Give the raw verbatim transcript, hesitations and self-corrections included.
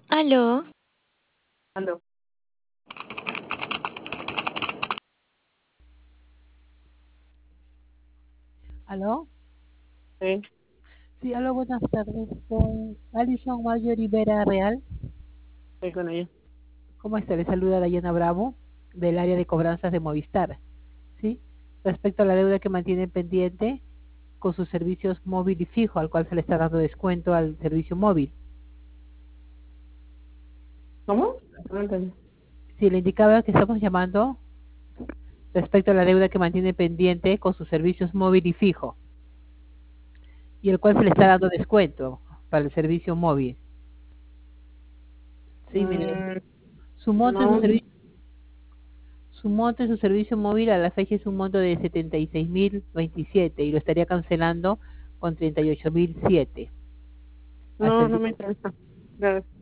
Aló, Aló. ¿Aló? Sí, Sí, aló, buenas tardes. Con Alison Marjorie Vera Real. estoy con ella. ¿Cómo está? Le saluda Dayana Bravo, del área de cobranzas de Movistar. ¿Sí? Respecto a la deuda que mantiene pendiente con sus servicios móvil y fijo, al cual se le está dando descuento al servicio móvil. ¿Cómo? No entendí. Sí, le indicaba que estamos llamando respecto a la deuda que mantiene pendiente con sus servicios móvil y fijo, y el cual se le está dando descuento para el servicio móvil. Sí, mire, Mm, su monto en su no, servicio Su monto en su servicio móvil a la fecha es un monto de setenta y seis mil veintisiete y lo estaría cancelando con treinta y ocho mil siete al no, no me servicio. interesa. Gracias.